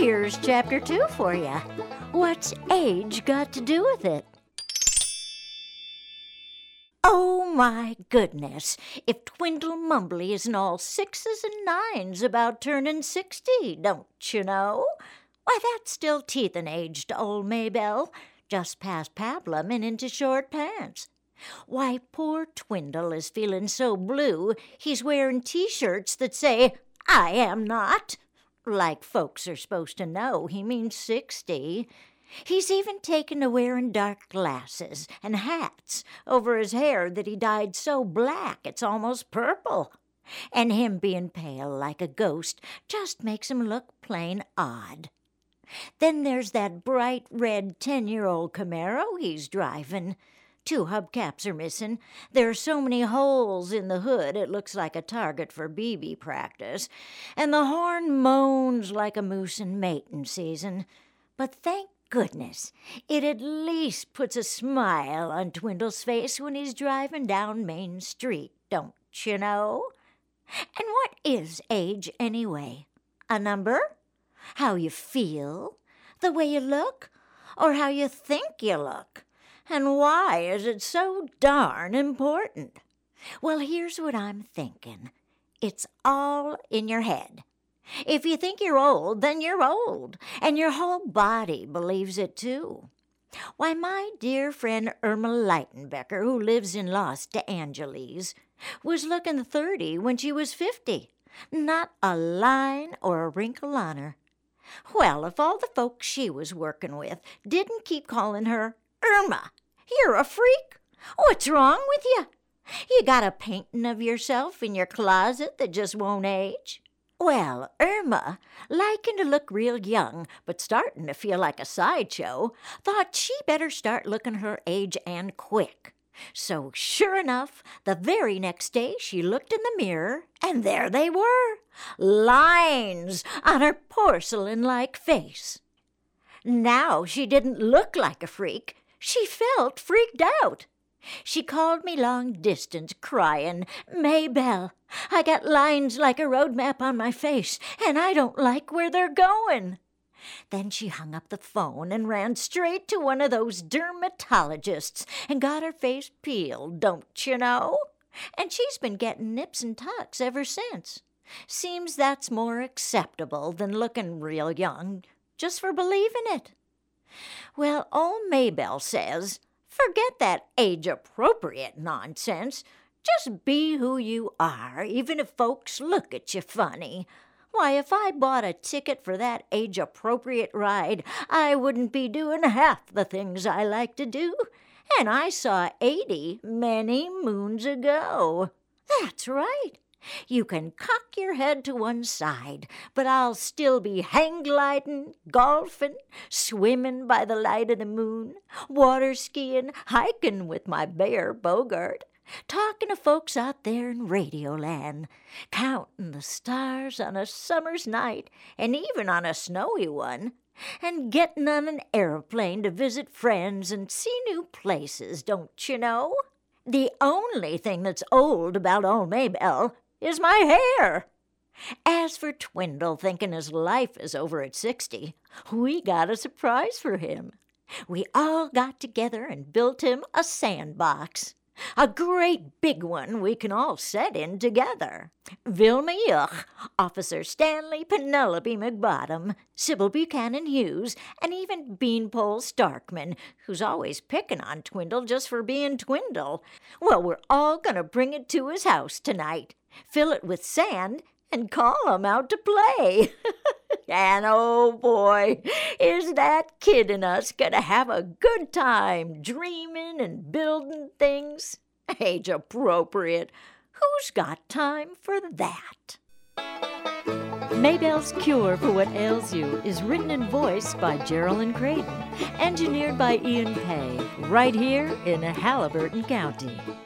Here's chapter 2 for you. What's age got to do with it? Oh, my goodness. If Twindle Mumbly isn't all 6s and 9s about turning 60, don't you know? Why, that's still teethin' age to old Maybelle, just past pablum and into short pants. Why, poor Twindle is feeling so blue, he's wearing T-shirts that say, "I am not," like folks are supposed to know he means 60. He's even taken to wearing dark glasses and hats over his hair that he dyed so black it's almost purple. And him being pale like a ghost just makes him look plain odd. Then there's that bright red 10-year-old Camaro he's driving. 2 hubcaps are missing. There are so many holes in the hood it looks like a target for BB practice. And the horn moans like a moose in mating season. But thank goodness, it at least puts a smile on Twindle's face when he's driving down Main Street, don't you know? And what is age anyway? A number? How you feel? The way you look? Or how you think you look? And why is it so darn important? Well, here's what I'm thinking. It's all in your head. If you think you're old, then you're old, and your whole body believes it too. Why, my dear friend Irma Leitenbecker, who lives in Los Angeles, was looking 30 when she was 50. Not a line or a wrinkle on her. Well, if all the folks she was working with didn't keep calling her Irma, you're a freak. What's wrong with you? You got a painting of yourself in your closet that just won't age? Well, Irma, liking to look real young, but starting to feel like a sideshow, thought she better start looking her age and quick. So sure enough, the very next day she looked in the mirror, and there they were, lines on her porcelain-like face. Now she didn't look like a freak. She felt freaked out. She called me long distance, crying, "Maybelle, I got lines like a road map on my face, and I don't like where they're going." Then she hung up the phone and ran straight to one of those dermatologists and got her face peeled, don't you know? And she's been getting nips and tucks ever since. Seems that's more acceptable than looking real young, just for believing it. Well, old Maybelle says, forget that age-appropriate nonsense. Just be who you are, even if folks look at you funny. Why, if I bought a ticket for that age-appropriate ride, I wouldn't be doing half the things I like to do. And I saw 80 many moons ago. That's right. You can cock your head to one side, but I'll still be hang-gliding, golfing, swimming by the light of the moon, water-skiing, hiking with my bear Bogart, talking to folks out there in Radioland, counting the stars on a summer's night and even on a snowy one, and getting on an airplane to visit friends and see new places, don't you know? The only thing that's old about old Maybelle is my hair. As for Twindle thinking his life is over at 60, we got a surprise for him. We all got together and built him a sandbox. A great big one we can all set in together. Vilma Yuch, Officer Stanley Penelope McBottom, Sybil Buchanan Hughes, and even Beanpole Starkman, who's always picking on Twindle just for being Twindle. Well, we're all going to bring it to his house tonight, fill it with sand, and call him out to play. And oh boy, is that kid in us gonna have a good time dreaming and building things? Age appropriate. Who's got time for that? Maybelle's Cure for What Ails You is written and voiced by Geraldine Creighton, engineered by Ian Pay, right here in Halliburton County.